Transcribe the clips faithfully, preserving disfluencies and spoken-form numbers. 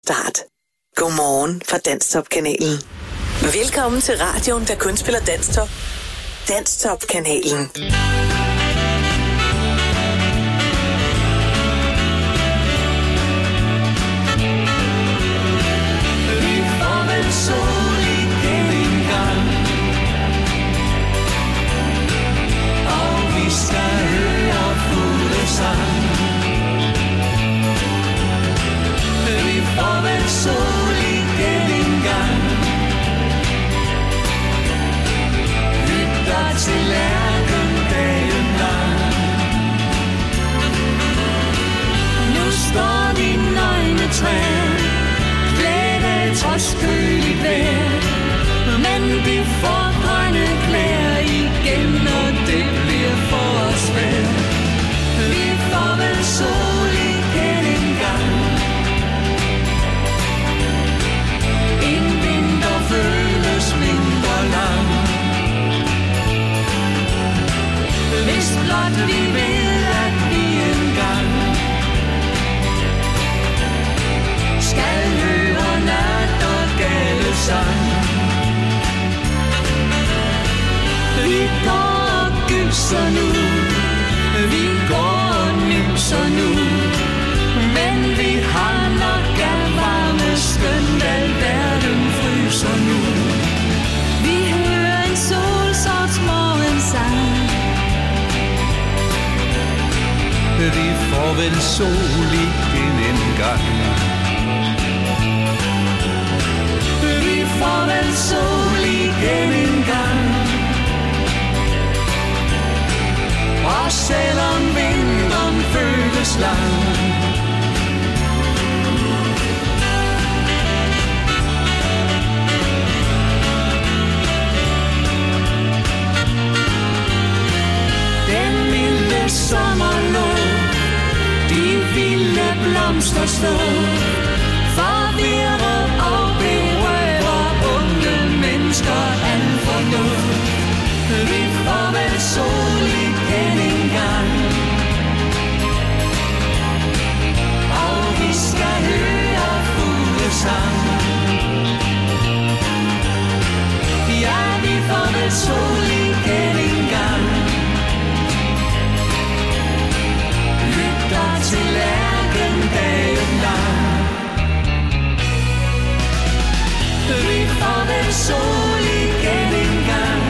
start. Godmorgen fra Danstop-kanalen. Velkommen til radioen, der kun spiller Danstop. Danstop-kanalen. Vi får vel sol igen en gang, og vi skal høre fuglesang. Vi får vel sol igen en gang, lytter til lærken dagen lang. Nu står de nøgne træer, klædte trods køligt vejr, men vi får grønne klær igen, og det bliver for os svært. Vi får vel sol igen en gang, en vinter føles mindre lang. Hvis blot vi ved, at vi engang skal høre nat og gale sang. Vi går og gyser nu, vi går og nyser nu, men vi har nok af varme skønt, al verden fryser nu. Vi hører en solsorts morgensang. Vi får vel sol igen en gang. Vi får vel sol igen en gang, og selvom vinteren føles lang. Den milde sommerluft, de vilde blomster stå, forvirrer og berører unge mennesker al fornuft. Vi får vel sol igen en gang, og vi skal høre fuglesang. Ja, vi får vel sol igen en gang, lytter til lærken dagen lang. Vi får vel sol igen en gang,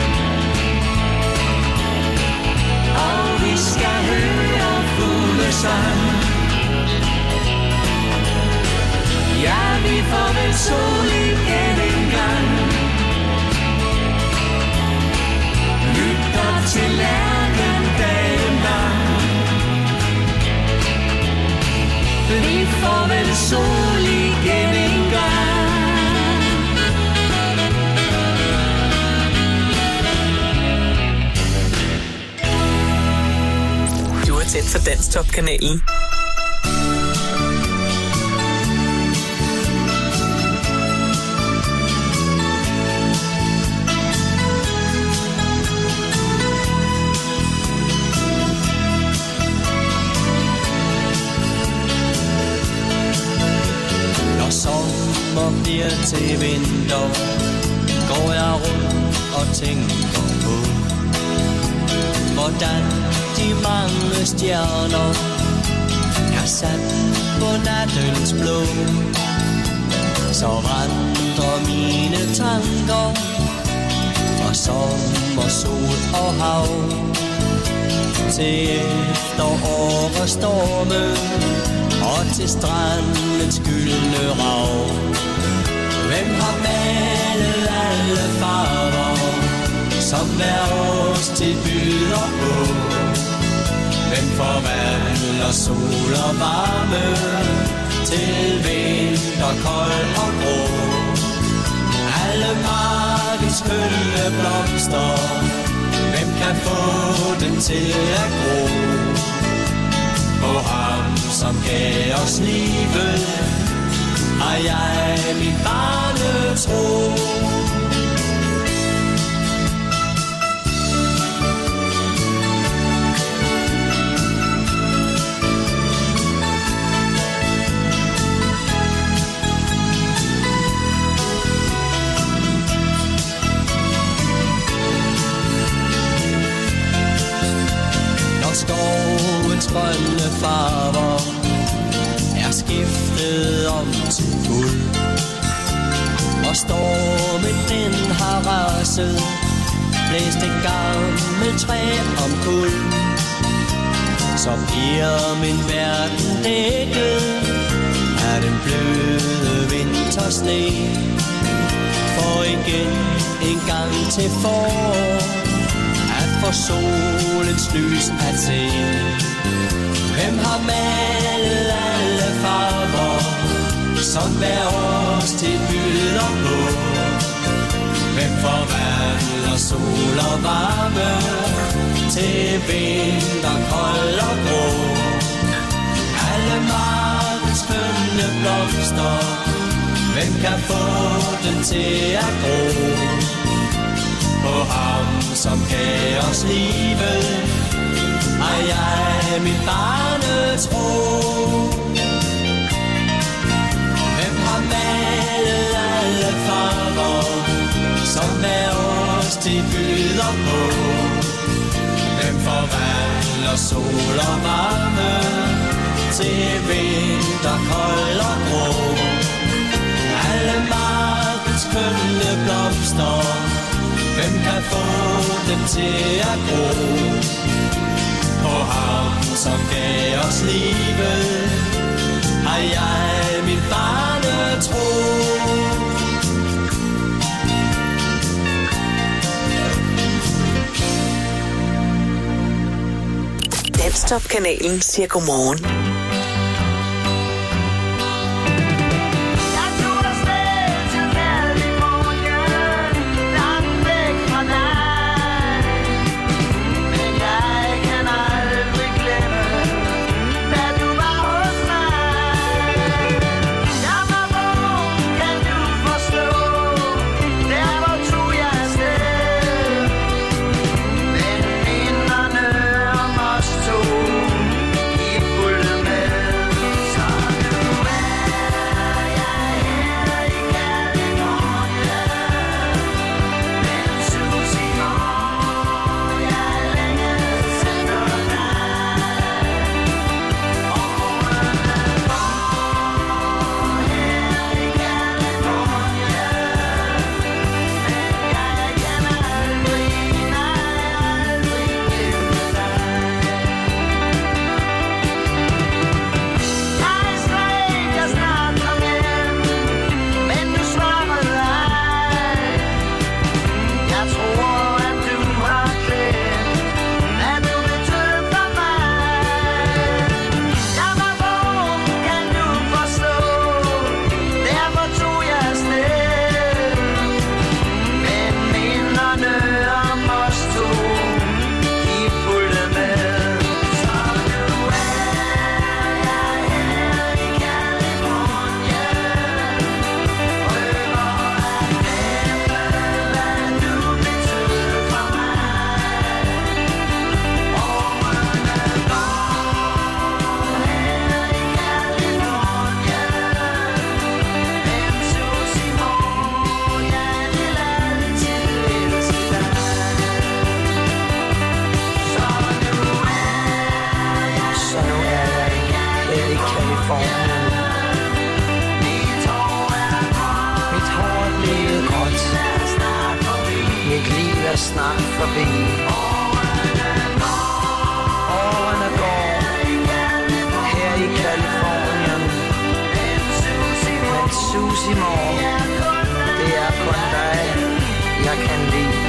og vi skal høre fuglesang. Ja, vi får vel sol igen en gang, lytter til lærken dagen lang. Vi får vel sol igen en gang. Du er tæt for Danstop-kanalen. Sommer bliver til vinter, går jeg rundt og tænker på, hvordan de mange stjerner er sat på nattens blå. Så vandrer mine tanker fra sommer, sol og hav til efterår og storme, og til strandens gyldne rav. Hvem har malet alle farver, som hver årstid byder på? Hvem forvandler sol og varme til vinter, kold og grå? Alle magisk skønne blomster, hvem kan få dem til at gro? På ham, som gav os livet, har jeg mit barnetro. farver er skiftet om til guld. Og stormen den har raset, blæst et gammelt træ om kul. Så bliver min verden dækket af den bløde vintersne. For igen en gang til forår at få solens lys at se. Hvem har malet alle farver, som hver årstid byder på? Hvem forvandler sol og varme til vinter, kold og grå? Alle markens skønne blomster, hvem kan få den til at gro? På ham, som gav os livet, har jeg min barnetro. Hvem har malet alle farver, som hver årstid byder på? Hvem forvandler sol og varme til vinter, kold og grå? Alle markens kønne blomster, hvem kan få dem til at gro? På ham, som gav os livet, har jeg min barnetro. Danstop-kanalen siger godmorgen. Snart forbi. Årene går her i Californien, men Susie Moore, det er kun dig, jeg kan lide.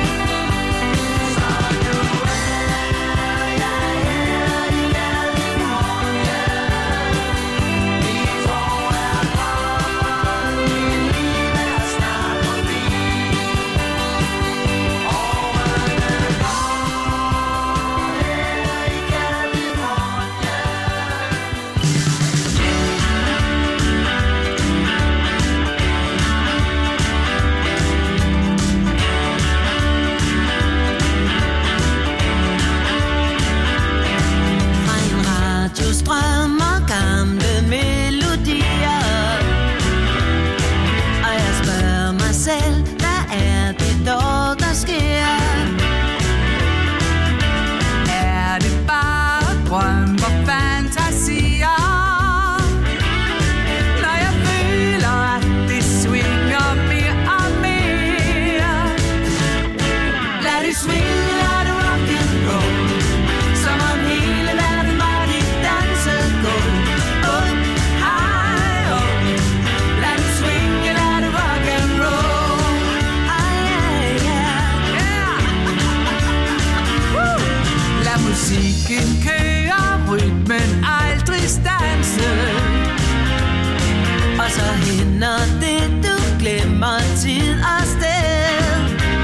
finder det, du glemmer tid og sted.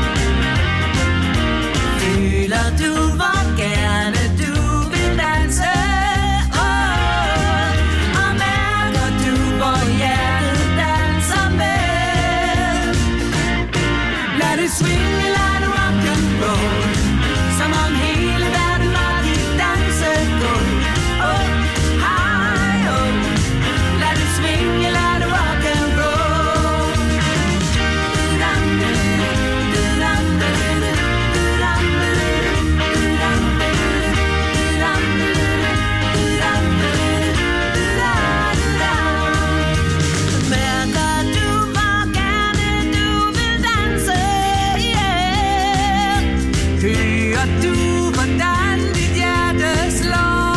Føler du, hvor gerne du vil danse, oh, og mærker du, hvor hjertet danser med. Lad det swinge, lad det rock and roll, som om hele verden var dit dansegulv. Oh, hej, oh, lad det swinge, lad det rock and roll. Mærker du, hvor gerne du vil danse, yeah. Hører du, hvordan dit hjerte slår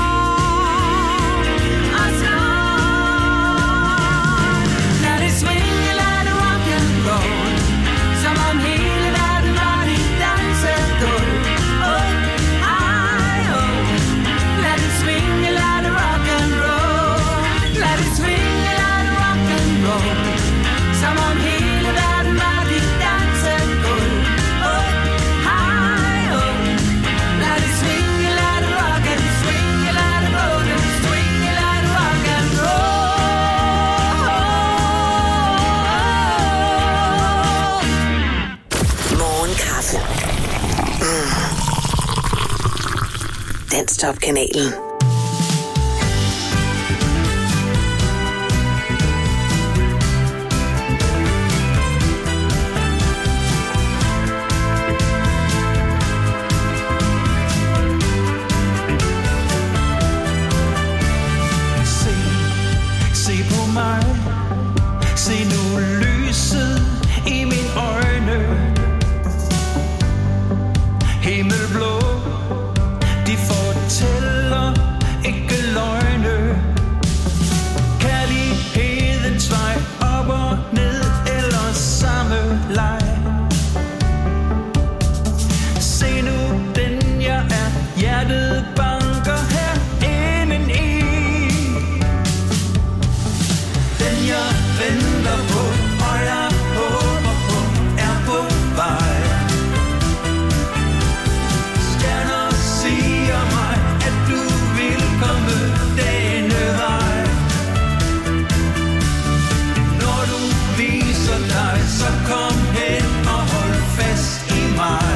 og slår. Lad det swinge, lad det rock and roll, som om hele verden var dit dansegulv. Oh, hej, oh, lad det swinge, lad det rock and roll. Lad det swinge, lad det rock and roll, som om hele verden var dit dansegulv. Oh, hej, oh, lad det swinge, lad det rock and swinge, lad det roll and swinge, lad det rock and roll. Morgenkaffe. Mm. Danstop-kanalen. Se, se på mig. Se nu lyset i mine øjne. Himmelblå, de fortæller ikke løgne. Kærlighedens vej op og ned eller samme leg. Se nu den jeg er, hjertet banker her inden i. Den jeg venter på, og jeg håber på, er på vej. Stjerner siger mig, at du vil komme denne vej. Når du viser dig, så kom hen og hold fast i mig.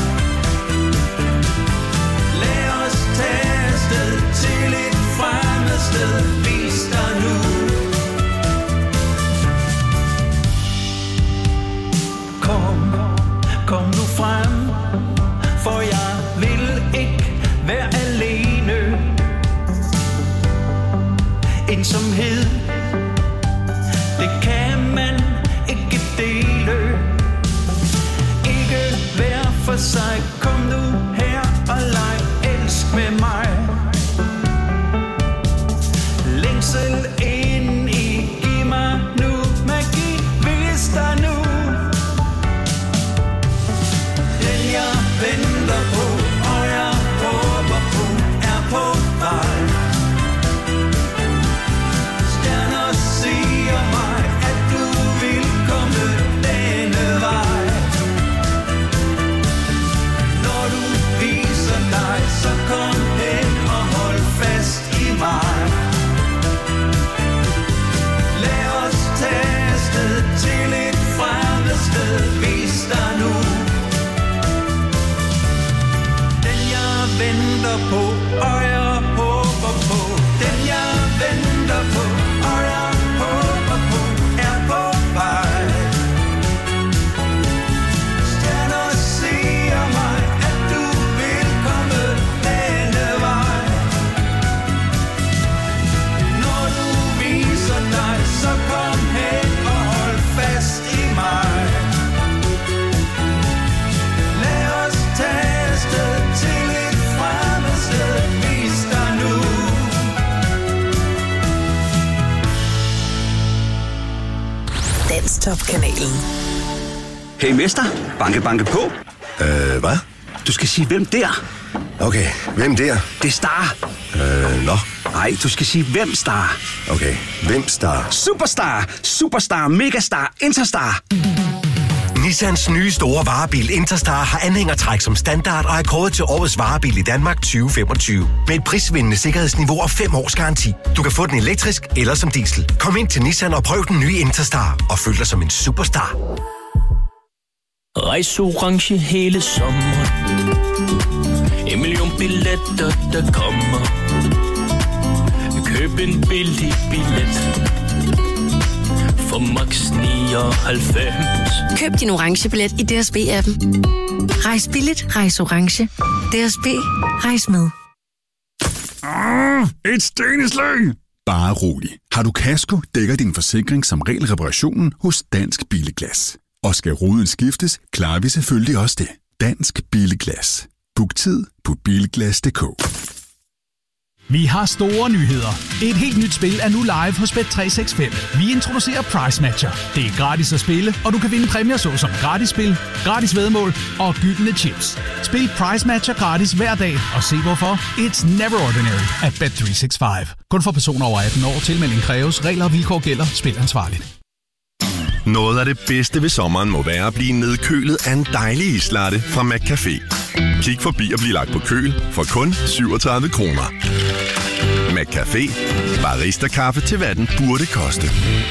Lad os tage afsted til et fremmed sted. Vis dig nu. Kom, kom nu frem, for jeg vil ikke være alene. Ensomhed, det kan man ikke dele. Ikke hver for sig, kom nu her og leg, elsk med mig. Længsel ind i, giv mig nu magi, vis dig nu. Den jeg venter på, og jeg håber på, er på vej. Stjerner siger mig, at du vil komme denne vej. Når du viser dig, så kom hen og hold fast i mig. Lad os tage afsted til et fremmed sted. Vis dig nu. Den jeg venter på, og jeg håber på. Den jeg venter på, og jeg håber på, er på vej. Stjerner siger mig, at du vil komme denne vej. Når du viser dig, så kom hen og hold fast i mig. Lad os tage afsted til et fremmed sted. Vis dig nu. Danstop-kanalen. Hey mester, banke banke på. Øh, hvad? Du skal sige, hvem der? Okay, hvem der? Det er Star. Øh, nå. Nej, du skal sige hvem star. Okay, hvem star? Superstar, superstar, megastar, interstar. Nissans nye store varebil Interstar har anhængertræk som standard og er kåret til årets varebil i Danmark tyve femogtyve. Med et prisvindende sikkerhedsniveau og fem års garanti. Du kan få den elektrisk eller som diesel. Kom ind til Nissan og prøv den nye Interstar og føl dig som en superstar. Rejs orange hele sommeren. En million billetter, der kommer. Køb en billig billet for max nioghalvfems. Køb din orange billet i D S B-appen. Rejs billigt, rejs orange. D S B, rejs med. Ah, et steneslæng! Bare rolig. Har du kasko, dækker din forsikring som regel reparationen hos Dansk Billeglas. Og skal ruden skiftes, klarer vi selvfølgelig også det. Dansk Billeglas. Book tid på bilglas punktum d k. Vi har store nyheder. Et helt nyt spil er nu live hos Bet tre seks fem. Vi introducerer Price Matcher. Det er gratis at spille, og du kan vinde præmier såsom gratis spil, gratis væddemål og gyldne chips. Spil Price Matcher gratis hver dag, og se hvorfor. It's never ordinary at Bet tre seks fem. Kun for personer over atten år. Tilmelding kræves. Regler og vilkår gælder. Spil ansvarligt. Noget af det bedste ved sommeren må være at blive nedkølet af en dejlig islatte fra McCafé. Kig forbi og bliv lagt på køl for kun syvogtredive kroner. McCafé. Barista-kaffe til hvad den burde koste.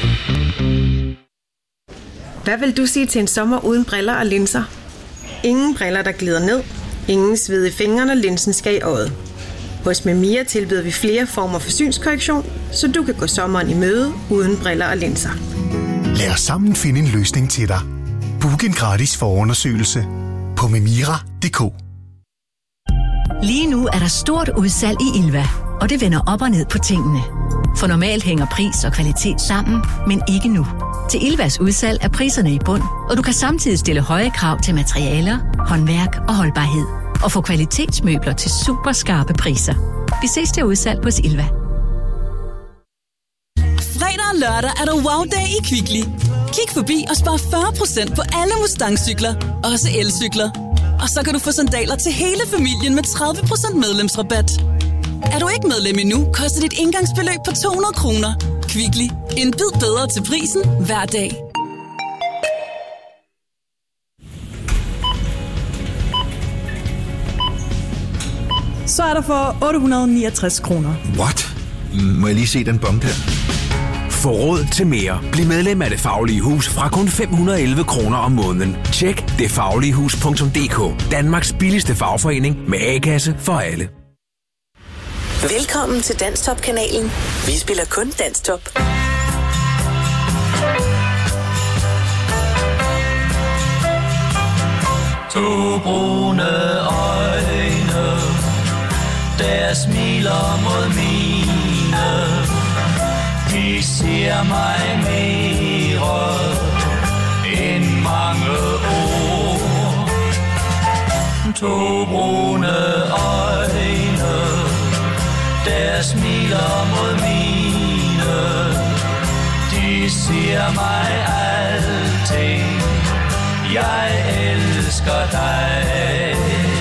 Hvad vil du sige til en sommer uden briller og linser? Ingen briller, der glider ned. Ingen sved i fingrene, og linsen skal i øjet. Hos Memia tilbyder vi flere former for synskorrektion, så du kan gå sommeren i møde uden briller og linser. Lad os sammen finde en løsning til dig. Book en gratis forundersøgelse på memira punktum d k. Lige nu er der stort udsalg i Ilva, og det vender op og ned på tingene. For normalt hænger pris og kvalitet sammen, men ikke nu. Til Ilvas udsalg er priserne i bund, og du kan samtidig stille høje krav til materialer, håndværk og holdbarhed. Og få kvalitetsmøbler til super skarpe priser. Vi ses til udsalg hos Ilva. Fredag og lørdag er der wow-dag i Kvickly. Kig forbi og spar fyrre procent på alle Mustang-cykler, også elcykler. Og så kan du få sandaler til hele familien med tredive procent medlemsrabat. Er du ikke medlem endnu, koster dit indgangsbeløb på to hundrede kroner. Kvickly. En bid bedre til prisen hver dag. Så er der for otte hundrede og niogtres kroner. What? Må jeg lige se den bong der? Få råd til mere. Bliv medlem af Det Faglige Hus fra kun fem hundrede og elleve kroner om måneden. Tjek det faglige hus punktum d k. Danmarks billigste fagforening med A-kasse for alle. Velkommen til Danstop-kanalen. Vi spiller kun Danstop. To brune øjne, der smiler mod mine. De siger mig mere end mange ord. To brune øjne, der smiler mod mine. De siger mig alting. Jeg elsker dig.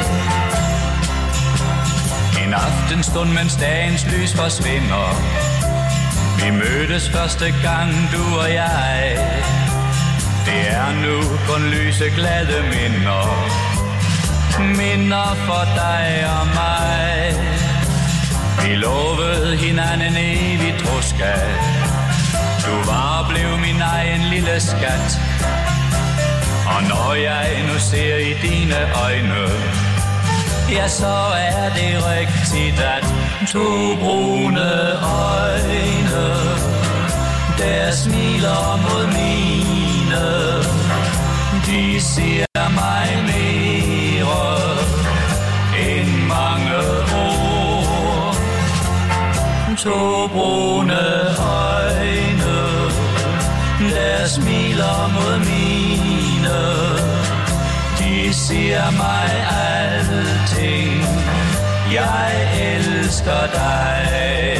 En aftenstund, mens dagens lys forsvinder. Vi mødtes første gang, du og jeg. Det er nu kun lyse glade minder. Minder for dig og mig. Vi lovede hinanden evigt troskab. Du var og blev min egen lille skat. Og når jeg nu ser i dine øjne, ja, så er det rigtigt, at to brune øjne, der smiler mod mine. De siger mig mere end mange ord. To brune øjne, der smiler mod mine. De siger mig alting. Jeg elsker dig.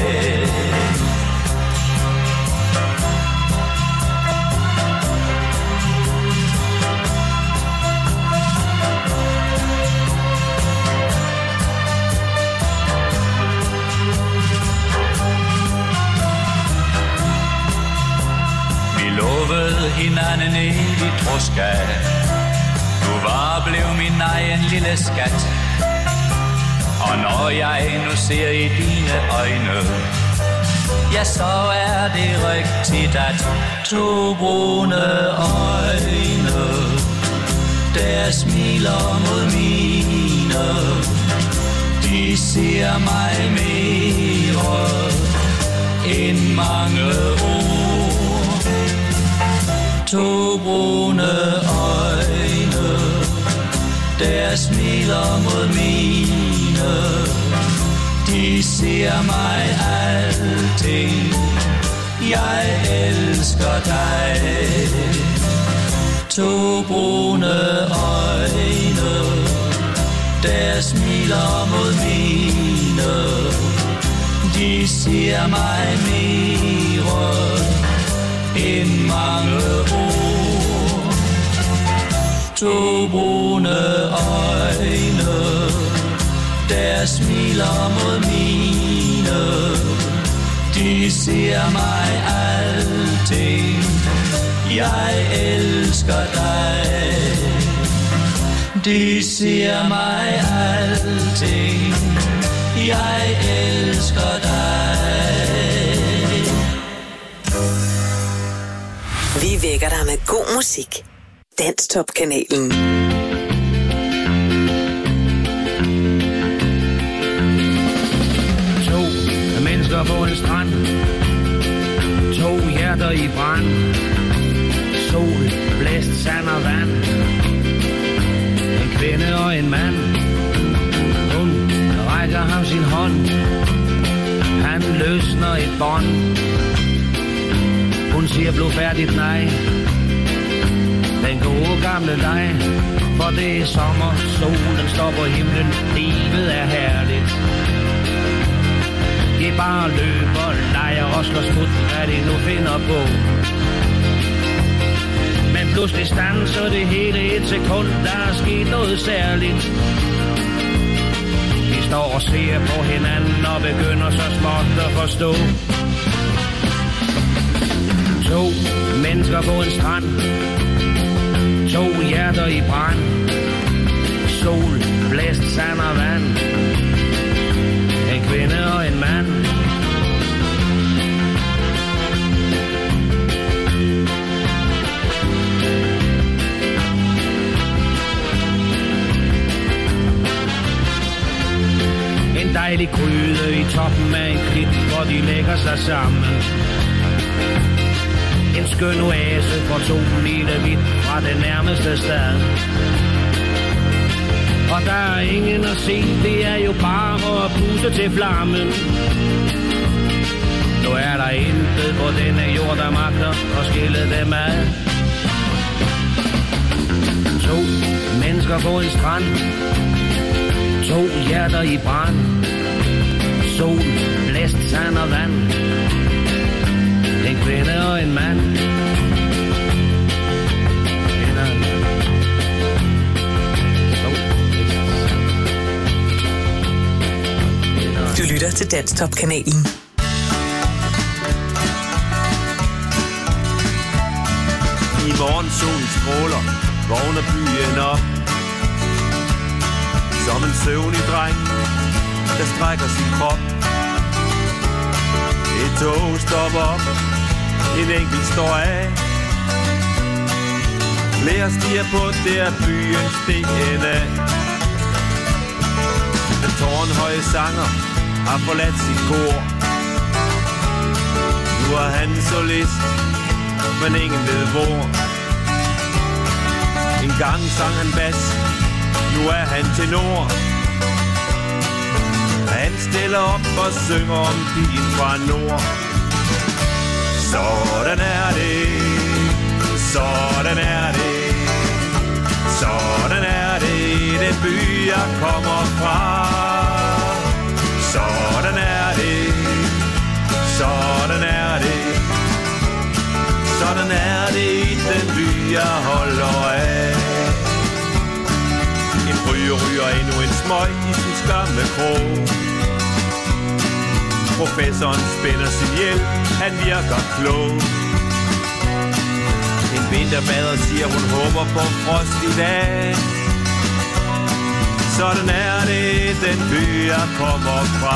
lovet hinanden evigt troskab. Du var blevet min egen lille skat. Og når jeg nu ser i dine øjne, ja, så er det rigtigt, at to brune øjne, der smiler mod mine, de ser mig mere end mange ord. To brune øjne, der smiler mod mine, de ser mig alting. Jeg elsker dig. To brune øjne, der smiler mod mine, de ser mig mere end mange ord. To brune øjne, der smiler mod mine, de ser mig alting. Jeg elsker dig. De ser mig alting. Jeg elsker dig. Vi vækker dig med god musik. Danstop-kanalen. To mennesker på en strand. To hjerter i brand. Sol, blæst, sand og vand. En kvinde og en mand. Hun rækker ham sin hånd. Han løsner et bånd. Hun siger blodfærdigt nej. Den gode gamle dig. For det er sommer, solen står på himlen. Livet er herligt. De bare løber, leger og slår smut, hvad de nu finder på. Men pludselig standser det hele et sekund. Der er sket noget særligt. De står og ser på hinanden og begynder så småt at forstå. To mennesker på en strand. To hjerter i brand. Sol, blæst, sand og vand. En kvinde og en mand. En dejlig gryde i toppen af en klit, hvor de lægger sig sammen. En skøn oase for to lille vidt fra det nærmeste sted. Og der er ingen at se, det er jo bare at puste til flammen. Nu er der intet på denne jord, der magter at skille dem ad. To mennesker på en strand. To hjerter i brand. Sol, blæst, sand og vand. En kvinde og en mand. Du lytter til Danstop-kanalen. I morgen solen stråler, vågner byen op. Som en søvnig dreng, der strækker sin krop. Et tog stopper op, en enkelt står af. Flere stiger på, der byens D N A. Den tårnhøje sanger har forladt sit kor. Nu er han solist, men ingen ved hvor. En gang sang han bas, nu er han tenor. Han stiller op og synger om pigen fra nord. Sådan er det, sådan er det, sådan er det, den by jeg kommer fra. Sådan er det, sådan er det, sådan er det i den by jeg holder af. En ryger ryger endnu en smøg i sin skamme krog. Professoren spænder sin hjelm, han virker klog. vinterbader siger, hun håber på frost i dag. Sådan er det, den by jeg kommer fra.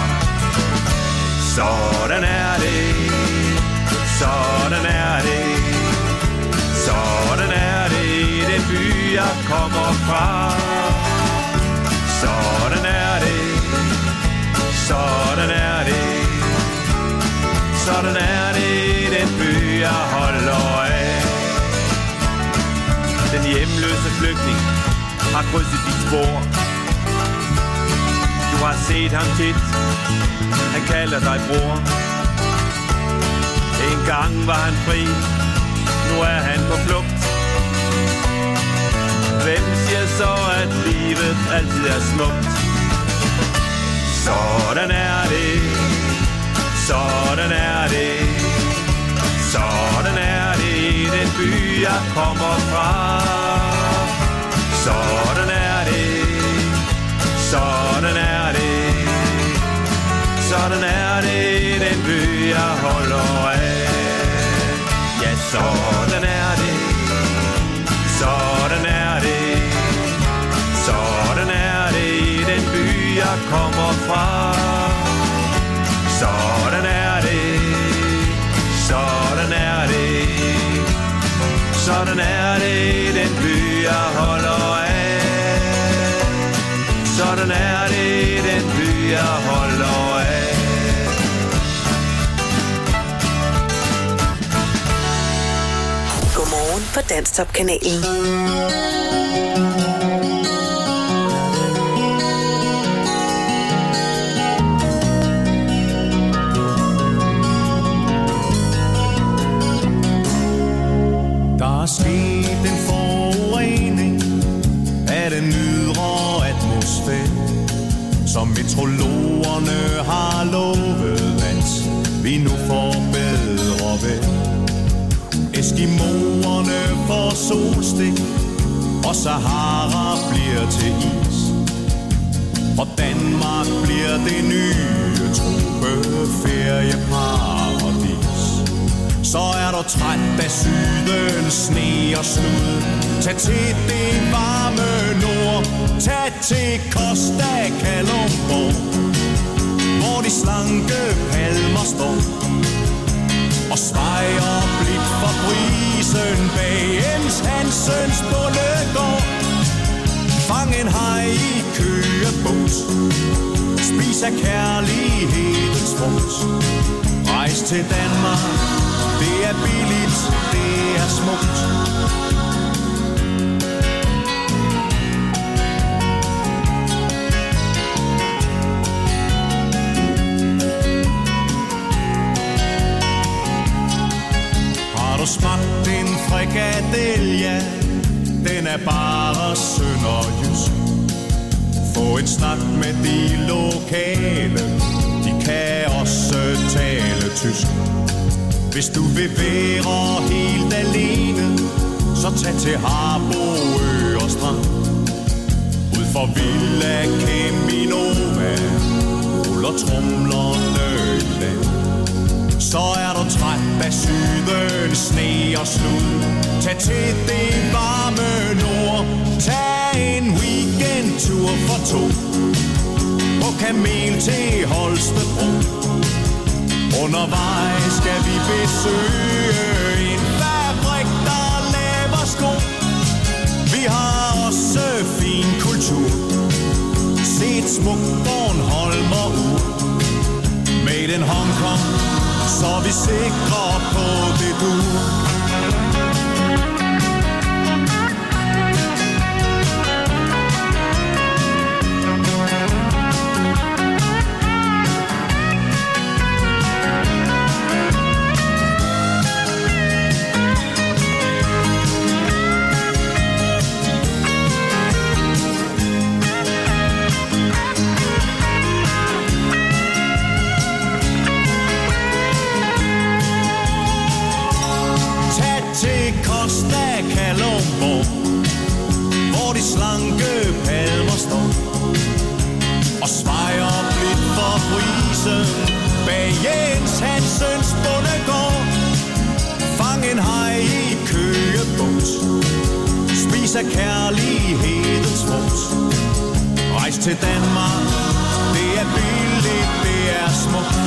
Sådan er det, sådan er det, sådan er det, den by jeg kommer fra. Sådan er det, sådan er det, sådan er det, den by jeg holder af. Den hjemløse flygtning har krydset dit spor. Du har set ham tit, han kalder dig bror. En gang var han fri, nu er han på flugt. Hvem siger så, at livet altid er smukt? Sådan er det, sådan er det, sådan er det, den by jeg kommer fra. Sådan er det, sådan er det, sådan er det, den by jeg holder af. Ja, sådan er det, sådan er det, sådan er det, den by jeg kommer fra. Sådan er det, sådan er det, sådan er det, den by jeg holder af. Sådan er det, den by jeg holder af. Godmorgen på Danstop-kanalen. Der er sket en forurening af den ydre atmosfære, som meteorologerne har lovet, at vi nu får bedre vejr. Eskimoerne får solstik, og Sahara bliver til is. Og Danmark bliver det nye tropeferieparadis. Så er du træt af syden, sne og slud, tag til det varme nord. Tag til Costa Kalundborg, hvor de slanke palmer står og svejer blidt for brisen bag Jens Hansens bondegård. Fang en haj i køgebås, spis af kærlighedens frugt. Rejs til Danmark, det er billigt, det er smukt. Har du smagt en frikadelle, ja, den er bare sønderjysk. Få en snak med de lokale, de kan også tale tysk. Hvis du vil være helt alene, så tag til Harboøre og Strand. Ud for Villa Keminova ruller tromlerne i land. Så er du træt af syden, sne og slud, tag til det varme nord. Tag en weekendtur for to på kamel til Holstebro. Undervejs skal vi besøge en fabrik, der laver sko. Vi har også fin kultur, set smukt Bornholmer ud. Made in Hong Kong, så er vi sikre på det du. Hvor de slanke palmer står og svejer blidt for brisen bag Jens Hansens bondegård. Fang en haj i køgebås, lys af kærlighedens frugt. Rejs til Danmark, det er billigt, det er smukt.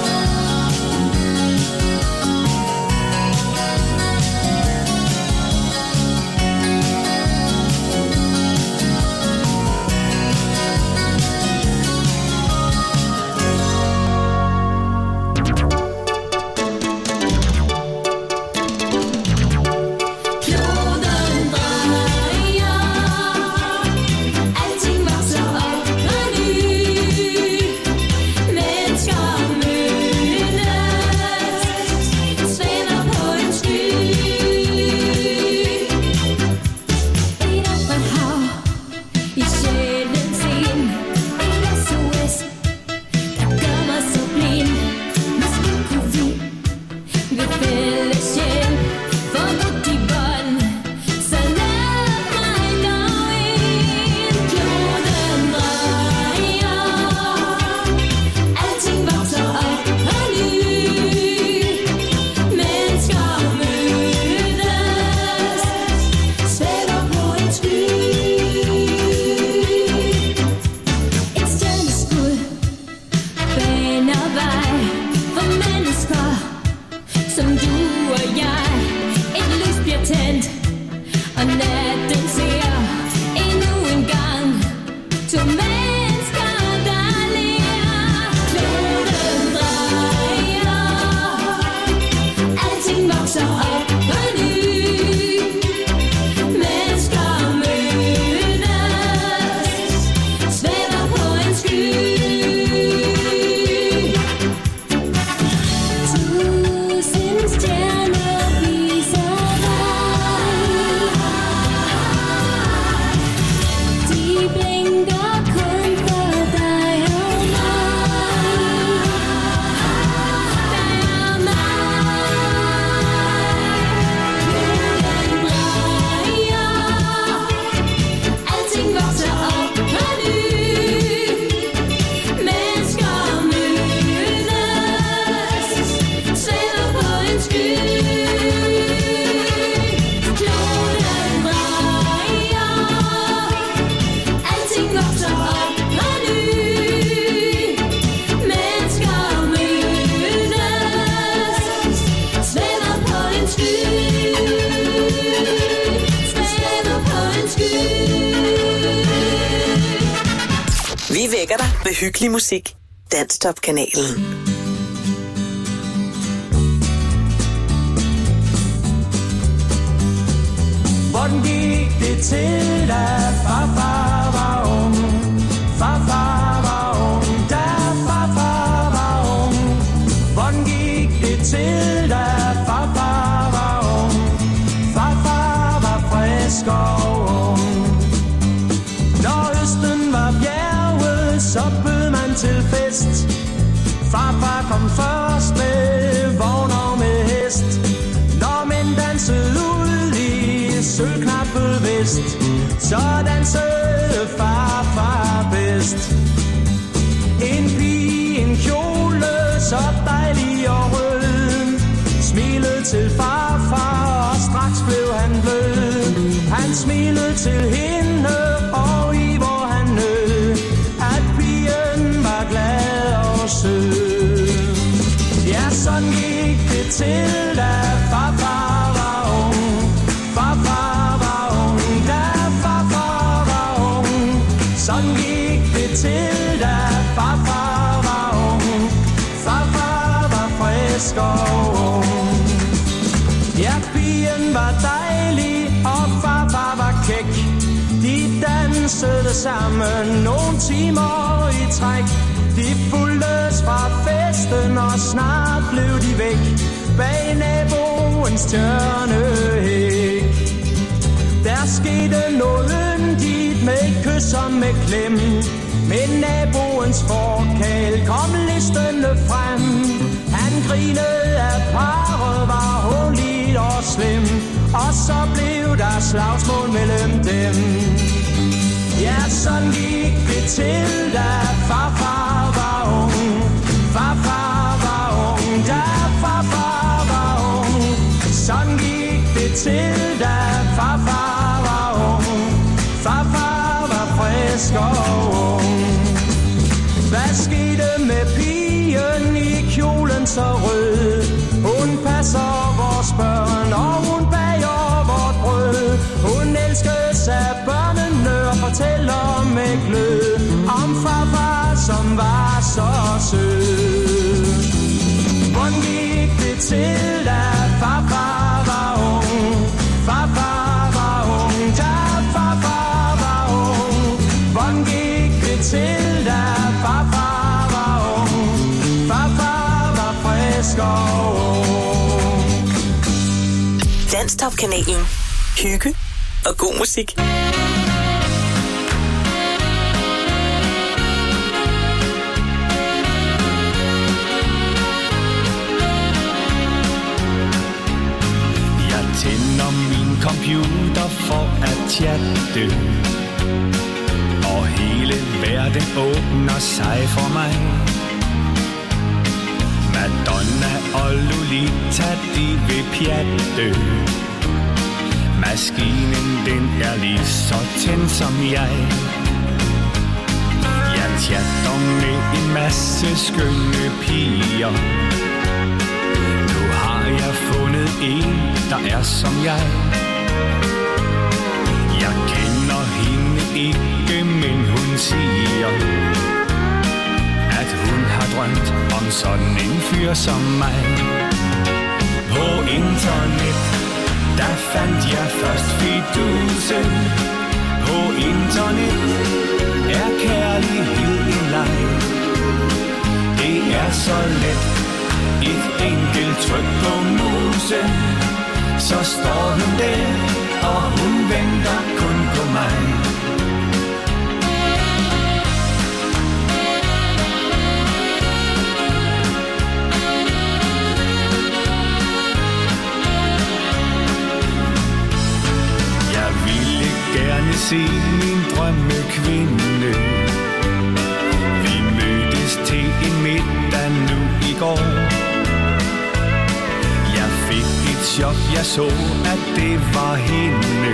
Hyggelig musik. Danstop-kanalen. Hvordan gik det til, da farfar var ung? Farfar var ung, da farfar var ung. Hvordan gik det til, da farfar var ung? Farfar var frisk og ung. Når østen var bjerget, så bød man til fest. Farfar kom først med vogn og med hest. Når mænd dansede ud i sølvknappet vest, så dansede farfar bedst. En pige, en kjole, så dejlig og rød, smilede til farfar, og straks blev han blød. Han smilede til hende, og i hvor han nød, at pigen var glad og sød. Ja, sådan gik det til, da farfar var ung. Farfar var ung, da farfar var ung. Sådan gik det til, da farfar var ung. Farfar var frisk og ung. Ja, pigen var dejlig, og farfar var kæk. De dansede sammen nogle timer i træk. De fulgtes fra festen, og snart blev de væk bag naboens tjørnehæk. Der skete noget yndigt med et kys og med klem, men naboens forkæl kom listende frem. Han grinede af parret, var hånligt og slem, og så blev der slagsmål mellem dem. Ja, sådan gik det til, da farfar var ung. Farfar var ung, da farfar var ung. Sådan gik det til, da farfar var ung. frisk og ung. Hvad skete med pigen i kjolen så rød? Hun passer vores børn, og hun bager vort brød. Hun elskes af børnene og fortæller med glød om farfar, som var så sød. Hvordan gik det til, da farfar var ung? Farfar var ung, da farfar var ung. Hvordan gik det til, da farfar var ung? Farfar var frisk og ung. Danstop-kanalen. Hygge og god musik. Jeg tænder min computer for at chatte, og hele verden åbner sig for mig. Madonna og Lolita, de vil pjatte. Maskinen, den er lige så tændt som jeg. Jeg chatter med en masse skønne piger. Nu har jeg fundet en, der er som jeg. Jeg kender hende ikke, men hun siger, at hun har drømt om sådan en fyr som mig. På internet, der fandt jeg først fidusen. På internet er kærlighed en leg. Det er så let, et enkelt tryk på musen. Så står hun der, og hun venter kun på mig. Gerne se min drømmekvinde. Vi mødtes til en middag nu i går. Jeg fik et chok, jeg så, at det var hende.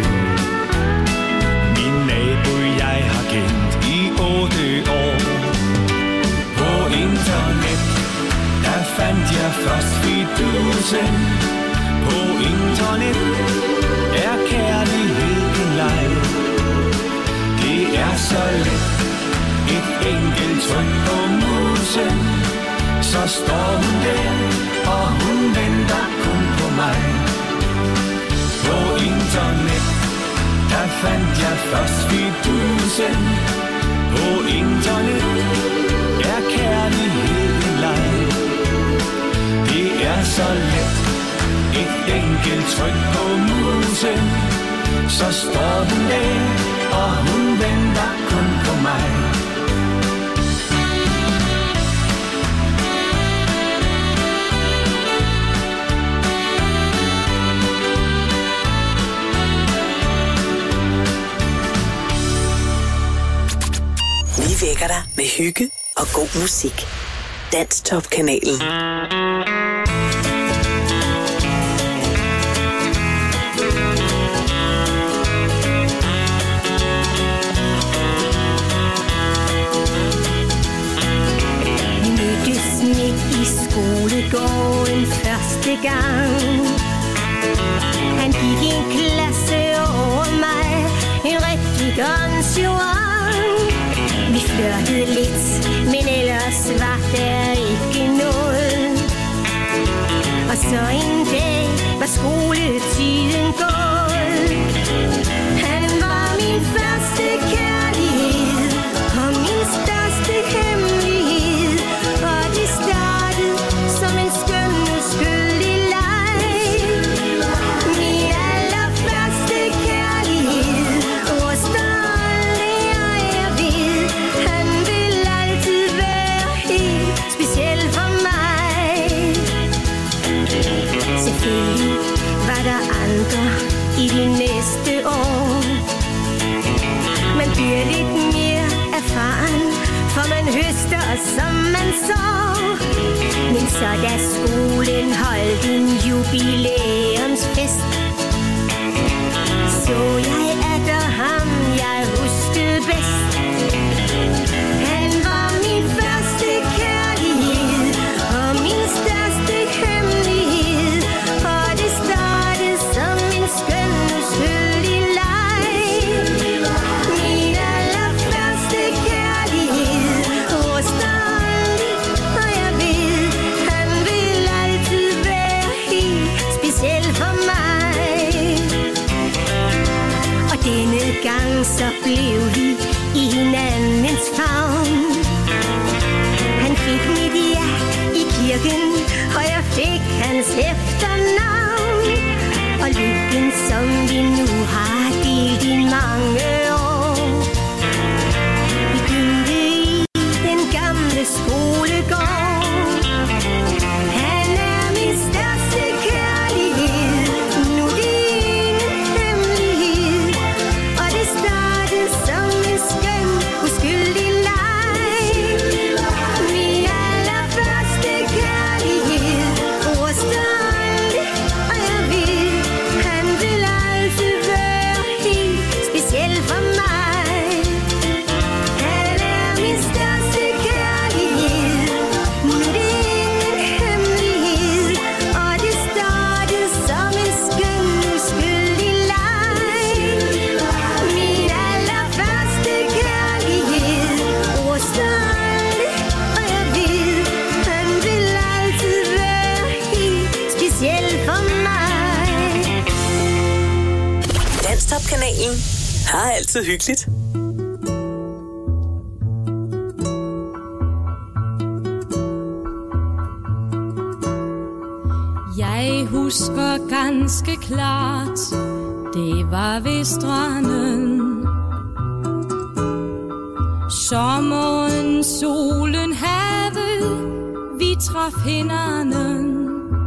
Min nabo, jeg har kendt i otte år. På internet, der fandt jeg først fidusen. På internet er kærlighed en leg. Det er så let, et enkelt tryk på musen. Så står hun der, og hun venter kun på mig. På internet, der fandt jeg først fidusen. På internet er kærlighed en leg. Det er så let, et enkelt tryk på musen. Så står hun der, og hun venter kun på mig. Vi vækker dig med hygge og god musik. Danstop-kanalen. Skolegården første gang. Han gik i en klasse over mig, en rigtig grandjouan. Vi flørtede lidt, men ellers var der ikke noget. Og så en dag var skoletiden gået. Han var min første kærlighed og min største hemmelighed. Og det startede som en skøn uskyldig leg. Min allerførste kærlighed, hvor stolte jeg ved. Han vil altid være helt speciel for mig. Selvfølgelig var der andre i de næste år. Man bliver lidt mere erfaren, for man høster, som man sår. Men så da skolen holdt en jubilæumsfest, så jeg atter ham, jeg huskede bedst. gang så blev vi i hinandens favn. Han fik mit ja i kirken, og jeg fik hans efternavn. Og lykken, som vi nu har delt i mange år, begyndte i den gamle skolegård. Han er min største kærlighed, nu er det ingen hemmelighed. Og det startede som en skøn, uskyldig leg. Min allerførste kærlighed, ord står aldrig, og jeg ved, han vil altid være helt speciel for mig. Han er min største kærlighed, nu er det ingen hemmelighed. Og det startede som en skøn, uskyldig leg. Min allerførste kærlighed, ord står aldrig, og jeg ved, han vil altid være helt speciel for mig. Danstop-kanalen har altid hyggeligt. Jeg husker ganske klart, det var ved stranden. Sommeren, solen, havet, vi traf hinanden.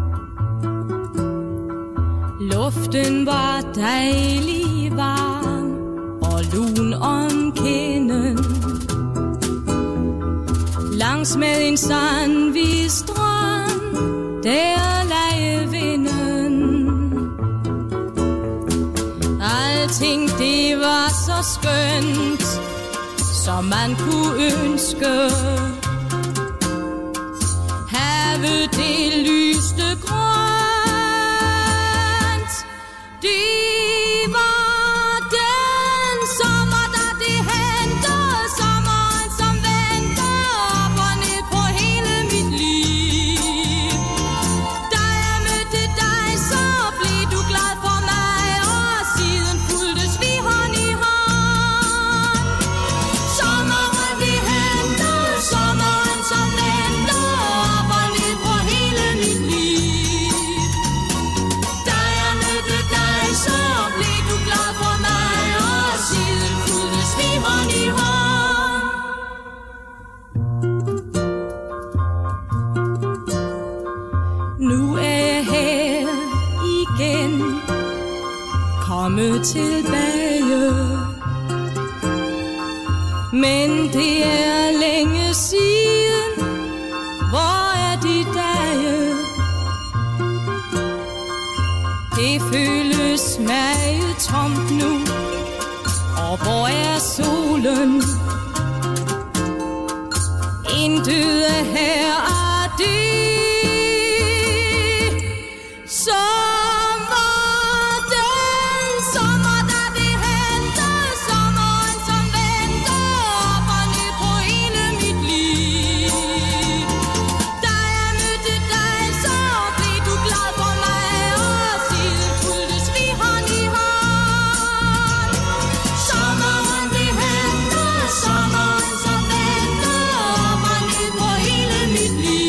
Luften var dejlig varm og lun om kinden. Langs med en sandhvid strand, der lagde vinden. Alting det var så skønt, som man kunne ønske. Havet det lyste grønt. Det var den sommer, da det hente. Sommeren, som vendte op og ned på hele mit liv. Da jeg mødte dig, så blev du glad for mig, og siden fulgtes vi hånd i hånd. Sommeren, det hente. Sommeren, som vendte op og ned på hele mit liv. Da jeg mødte dig, så blev du glad for mig, og siden fulgtes vi hånd i hånd. Nu er jeg her igen, kommet tilbage. Men det er længe siden, hvor er de dage? Det føles meget tomt nu, og hvor er solen? Intet er her af det, som var den sommer, da det hente. Sommeren, som vendte op og ned på hele mit liv. Da jeg mødte dig, så blev du glad for mig, og siden fulgtes vi hånd i hånd. Sommeren, det hente. Sommeren, som vendte op og ned på hele mit liv.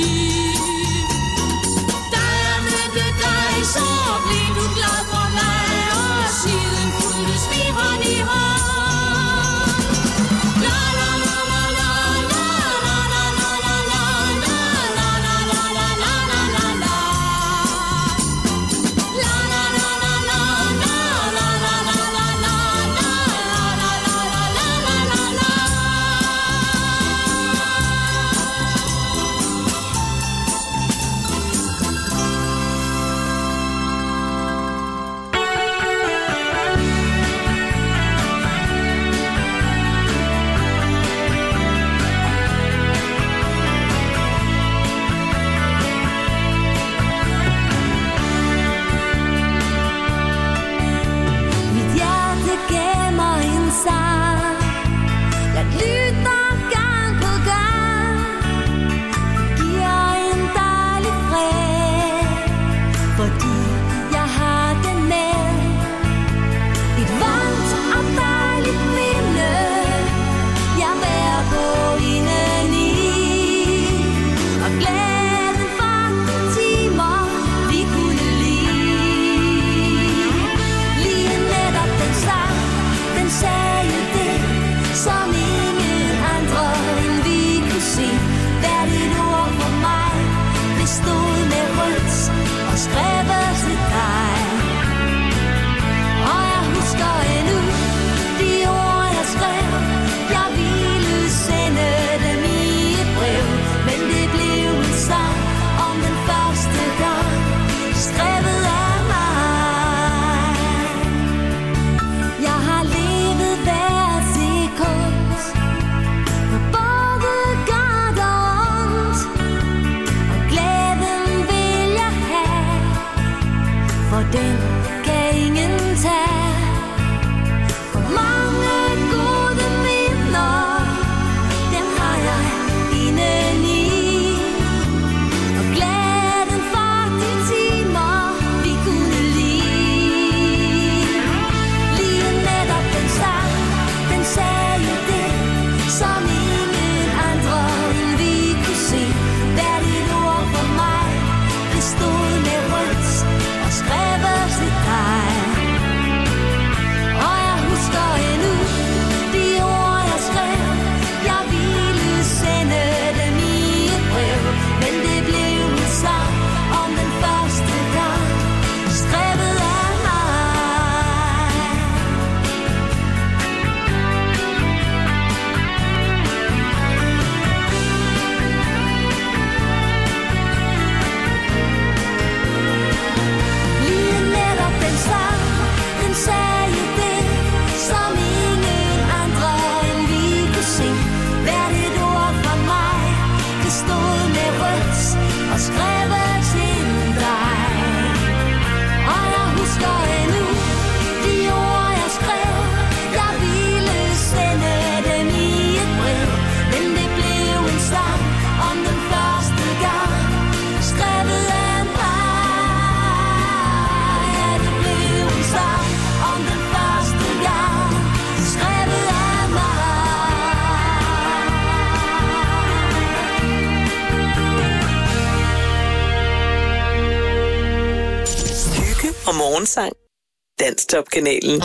fra morgensang. Danstop-kanalen.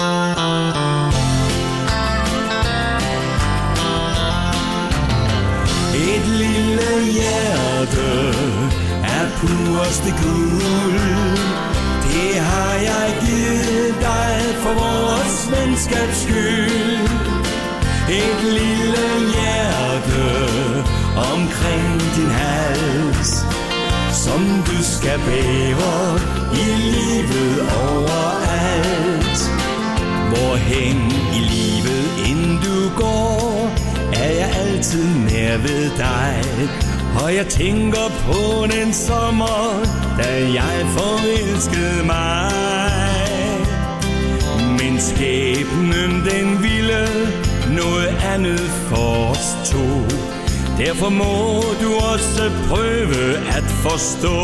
Et lille hjerte er pureste guld. Det har jeg givet dig for vores venskabs skyld. Et lille hjerte omkring din hals, som du skal bære i livet overalt. Hvorhen i livet end du går, er jeg altid nær ved dig. Og jeg tænker på den sommer, da jeg forelskede mig. Men skæbnen den ville noget andet for os to. Derfor må du også prøve at forstå.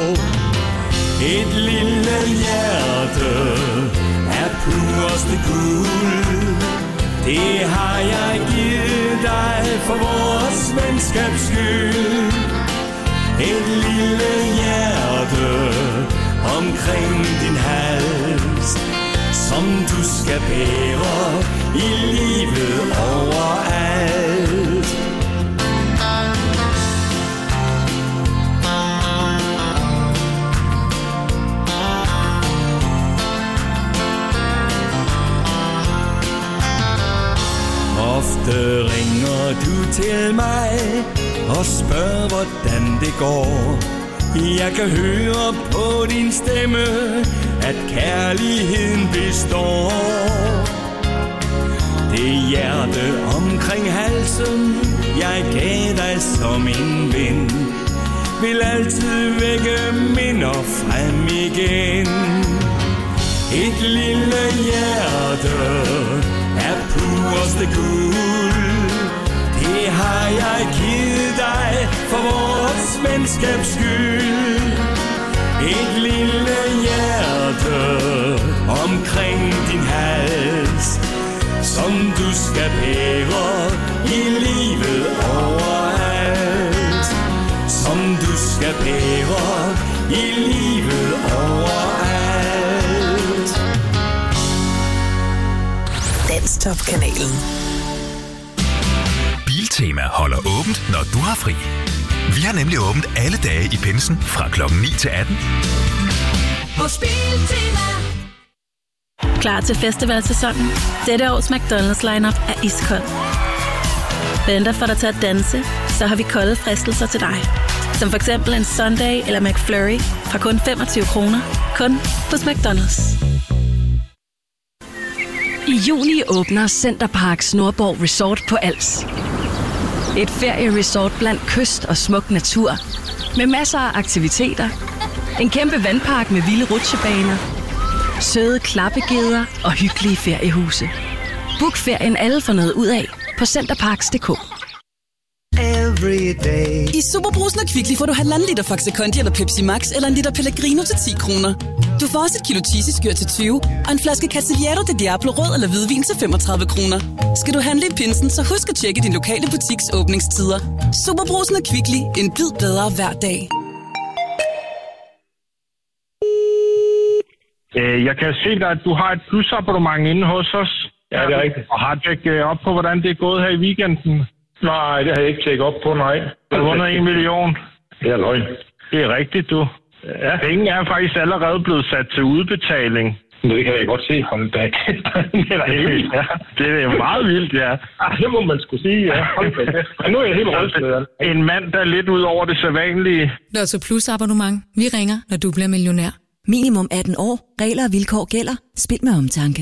Et lille hjerte er pureste guld. Det har jeg givet dig for vores venskabs skyld. Et lille hjerte omkring din hals, som du skal bære i livet overalt. Ofte ringer du til mig og spørger, hvordan det går. Jeg kan høre på din stemme, at kærligheden består. Det hjerte omkring halsen, jeg gav dig som en ven, vil altid vække minder frem igen. Et lille hjerte er pureste guld. Det har jeg givet dig for vores venskabs skyld. Et lille hjerte omkring din hals, som du skal bære i livet overalt. Som du skal bære i livet overalt. Danstop-kanalen. Biltema holder åbent, når du har fri. Vi har nemlig åbent alle dage i pinsen fra klokken ni til atten. Hos Biltema. Klar til festivalsæsonen? Dette års McDonald's lineup er iskold. Venter for dig til at danse, så har vi kolde fristelser til dig. Som for eksempel en Sunday eller McFlurry fra kun femogtyve kroner. Kun hos McDonald's. I juni åbner Centerparks Nordborg Resort på Als. Et ferieresort blandt kyst og smuk natur. Med masser af aktiviteter. En kæmpe vandpark med vilde rutsjebaner. Søde klappegeder og hyggelige feriehuse. Book ferien alle for noget ud af på centerparks punktum d k. I Superbrusen og Kvickly får du halvanden liter Faxe Kondi eller Pepsi Max eller en liter Pellegrino til ti kroner. Du får også et kilo cheesy-skyr til tyve og en flaske Castillero de Diablo rød eller hvidvin til femogtredive kroner. Skal du handle i pinsen, så husk at tjekke din lokale butiks åbningstider. Superbrusen og Kvickly. En bid bedre hver dag. Jeg kan se dig, at du har et plusabonnement inde hos os. Ja, det er rigtigt. Og har tjekket op på, hvordan det er gået her i weekenden? Nej, det har jeg ikke tjekket op på, nej. Du har vundet en million. Det er løgn. Det er rigtigt, du. Ja. Penge er faktisk allerede blevet sat til udbetaling. Det kan jeg godt se. Hold da. Det er da helt vildt. Ja. Det er jo meget vildt, ja. Ah, det må man skulle sige, ja. Hold da. Men nu er jeg helt rystet. En mand, der er lidt ud over det sædvanlige. Lotto Plus abonnement. Vi ringer, når du bliver millionær. Minimum atten år. Regler og vilkår gælder. Spil med omtanke.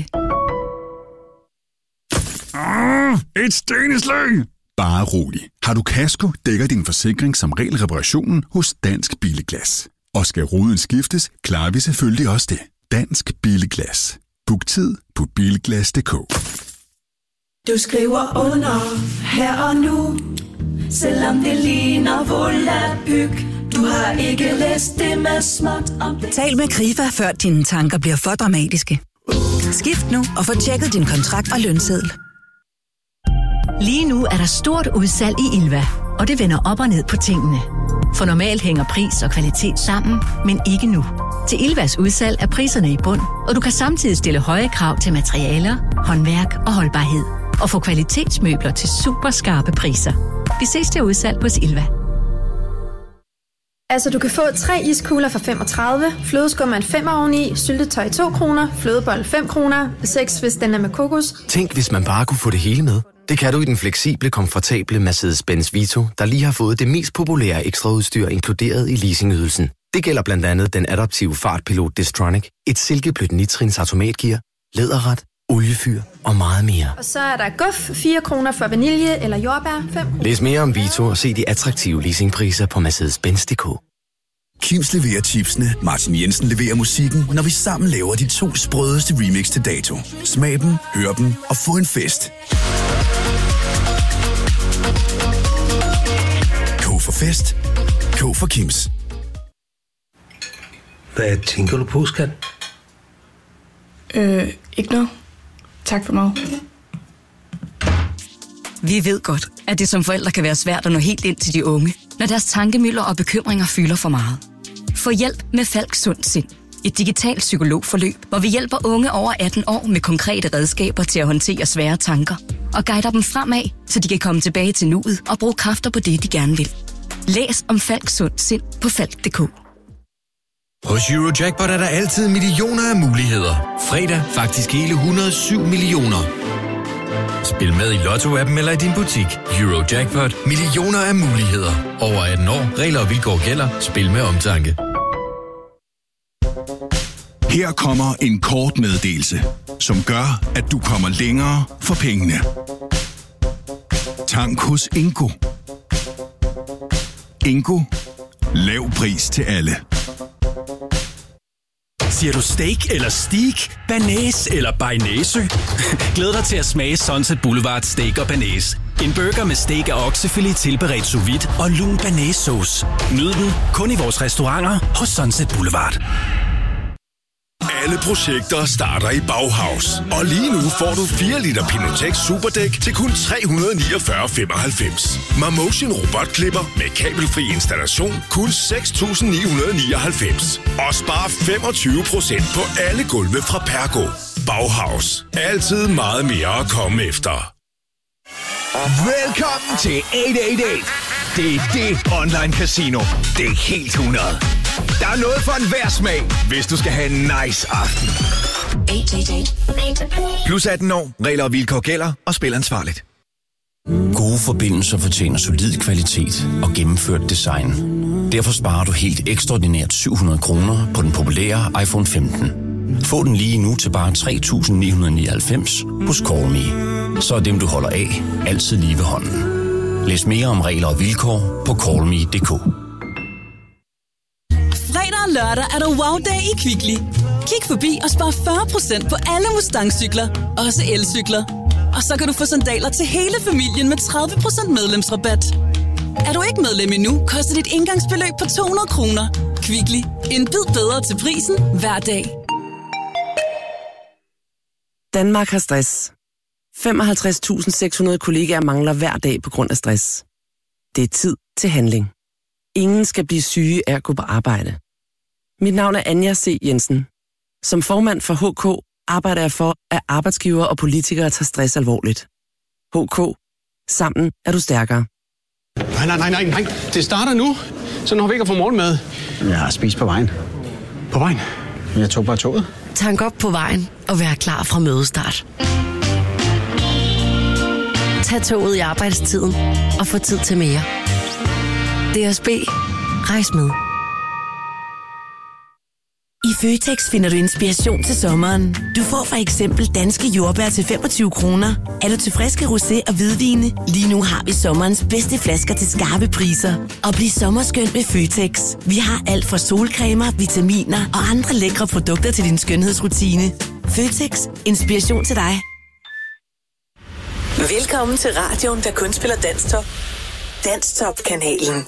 Ah, et steneslag! Bare rolig. Har du kasko, dækker din forsikring som regel reparationen hos Dansk Billiglas. Og skal ruden skiftes, klarer vi selvfølgelig også det. Dansk Billiglas. Book tid på billiglas punktum d k. Du skriver under her og nu, selvom det ligner volapyk. Du har ikke læst det med småt om det. Tal med Krifa, før dine tanker bliver for dramatiske. Skift nu og få tjekket din kontrakt og lønseddel. Lige nu er der stort udsalg i Ilva, og det vender op og ned på tingene. For normalt hænger pris og kvalitet sammen, men ikke nu. Til Ilvas udsalg er priserne i bund, og du kan samtidig stille høje krav til materialer, håndværk og holdbarhed. Og få kvalitetsmøbler til super skarpe priser. Vi ses til udsalg hos Ilva. Altså, du kan få tre iskugler for femogtredive, flødeskum er en femmer oveni, syltetøj to kroner, flødebold fem kroner, seks hvis den er med kokos. Tænk, hvis man bare kunne få det hele med. Det kan du i den fleksible, komfortable Mercedes-Benz Vito, der lige har fået det mest populære ekstraudstyr inkluderet i leasingydelsen. Det gælder blandt andet den adaptive fartpilot Distronic, et silkeblødt nitrins automatgear, læderret, oliefyr og meget mere. Og så er der guf, fire kroner for vanilje eller jordbær, fem. Læs mere om Vito og se de attraktive leasingpriser på Mercedes Benz punktum d k. Kims leverer chipsene, Martin Jensen leverer musikken, når vi sammen laver de to sprødeste remix til dato. Smag dem, hør dem og få en fest. K for fest. K for Kims. Hvad tænker du på, skat? Øh, ikke noget. Tak for mig. Vi ved godt, at det som forældre kan være svært at nå helt ind til de unge, når deres tankemylder og bekymringer fylder for meget. Få hjælp med Falk Sund Sind. Et digitalt psykologforløb, hvor vi hjælper unge over atten år med konkrete redskaber til at håndtere svære tanker og guider dem fremad, så de kan komme tilbage til nuet og bruge kræfter på det, de gerne vil. Læs om Falk Sund Sind på falk punktum d k. Hos Eurojackpot er der altid millioner af muligheder. Fredag faktisk hele et hundrede og syv millioner. Spil med i Lotto-appen eller i din butik. Eurojackpot. Millioner af muligheder. Over atten år. Regler og vilkår gælder. Spil med omtanke. Her kommer en kort meddelelse, som gør, at du kommer længere for pengene. Tank hos Ingo. Ingo. Lav pris til alle. Siger du steak eller steak, banæs eller bearnaisesø? Glæd dig til at smage Sunset Boulevard Steak og Banæs. En burger med steak og oksefilet tilberedt sous vide og lun banæssauce. Nyd den kun i vores restauranter hos Sunset Boulevard. Alle projekter starter i Bauhaus. Og lige nu får du fire liter Pinotex Superdæk til kun tre hundrede niogfyrre komma femoghalvfems. Marmotion robotklipper med kabelfri installation kun seks tusind ni hundrede nioghalvfems. Og spar femogtyve procent på alle gulve fra Pergo. Bauhaus. Altid meget mere at komme efter. Velkommen til otte otte otte. Det er det online casino. Det er helt hundrede. Der er noget for enhver smag, hvis du skal have en nice aften. Plus atten år. Regler og vilkår gælder, og spil ansvarligt. Gode forbindelser fortjener solid kvalitet og gennemført design. Derfor sparer du helt ekstraordinært syv hundrede kroner på den populære iPhone femten. Få den lige nu til bare tre tusind ni hundrede nioghalvfems hos Call Me. Så er dem, du holder af, altid lige ved hånden. Læs mere om regler og vilkår på call me punktum d k. Fredag og lørdag er der wow-dag i Kvickly. Kig forbi og spar fyrre procent på alle Mustang-cykler, også elcykler. Og så kan du få sandaler til hele familien med tredive procent medlemsrabat. Er du ikke medlem endnu, koster dit indgangsbeløb på to hundrede kroner. Kvickly. En bid bedre til prisen hver dag. Danmark har stress. femoghalvtreds tusind seks hundrede kollegaer mangler hver dag på grund af stress. Det er tid til handling. Ingen skal blive syge af at gå på arbejde. Mit navn er Anja C. Jensen. Som formand for H K arbejder jeg for, at arbejdsgivere og politikere tager stress alvorligt. H K. Sammen er du stærkere. Nej, nej, nej, nej, nej. Det starter nu. Så når vi ikke har fået morgenmad. Jeg har spist på vejen. På vejen? Jeg tog bare toget. Tank op på vejen og vær klar fra mødestart. Tag toget i arbejdstiden og få tid til mere. D S B. Rejs med. I Føtex finder du inspiration til sommeren. Du får for eksempel danske jordbær til femogtyve kroner. Er du til friske rosé og hvidvine? Lige nu har vi sommerens bedste flasker til skarpe priser. Og bliv sommerskøn med Føtex. Vi har alt fra solcremer, vitaminer og andre lækre produkter til din skønhedsrutine. Føtex. Inspiration til dig. Velkommen til radioen, der kun spiller Danstop. Danstop-kanalen.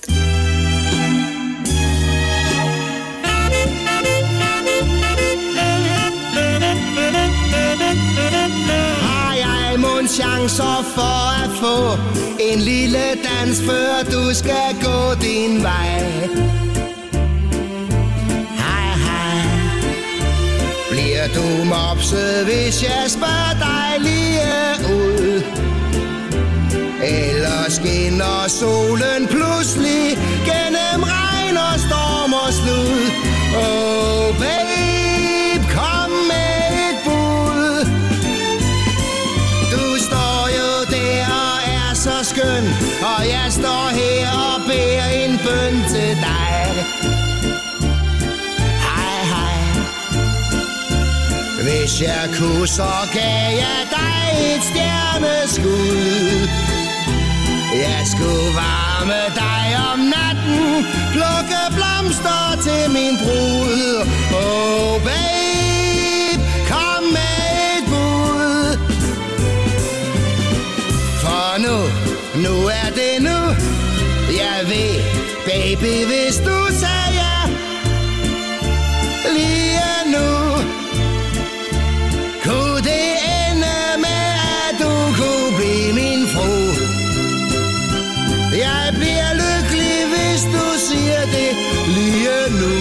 Har jeg mon chancer for at få en lille dans, før du skal gå din vej. Hej, hej. Bliver du mopset, hvis jeg spørger dig lige ud? Eller skinner solen pludselig gennem regn og storm og slud? Oh babe, kom med et bud. Du står jo der og er så skøn, og jeg står her og beder en bøn til dig. Hej, hej. Hvis jeg kunne, så gav jeg dig et stjerneskud. Jeg skulle varme dig om natten, plukke blomster til min brud. Oh babe, kom med et bud. For nu, nu er det nu. Jeg ved, baby, hvis du sagde ja lige nu, kunne det ende med, at du kunne blive min fru. Jeg bliver lykkelig, hvis du siger det lige nu.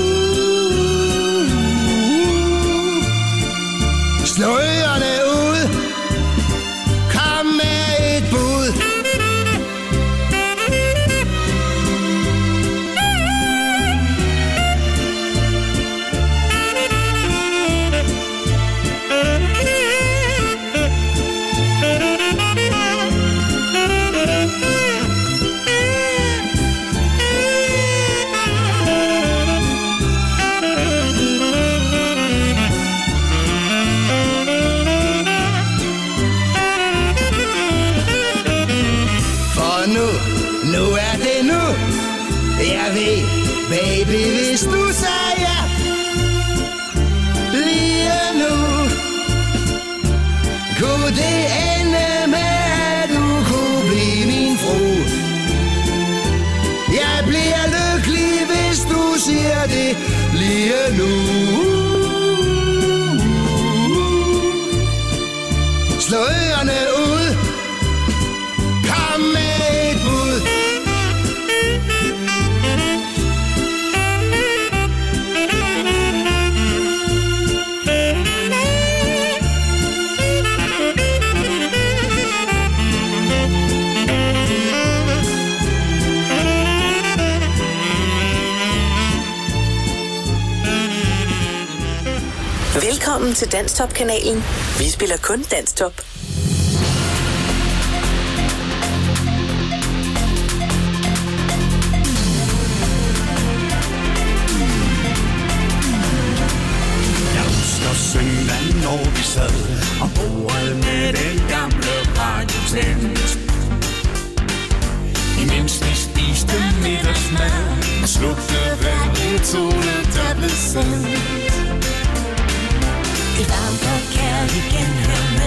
Slå ørerne ud. Kom med et bud. Nu er det nu. Jeg ved, baby, hvis du sagde ja lige nu, kunne det ende med, at du kunne blive min fru. Jeg bliver lykkelig, hvis du siger det lige nu. Slå ørerne ud. Kom med et bud. Velkommen til Danstop-kanalen. Vi spiller kun Danstop. Jeg husker søndag, når vi sad og bordet med den gamle radio tændt. Imens vi spiste middagsmad og slugte hver en tone, der blev sendt.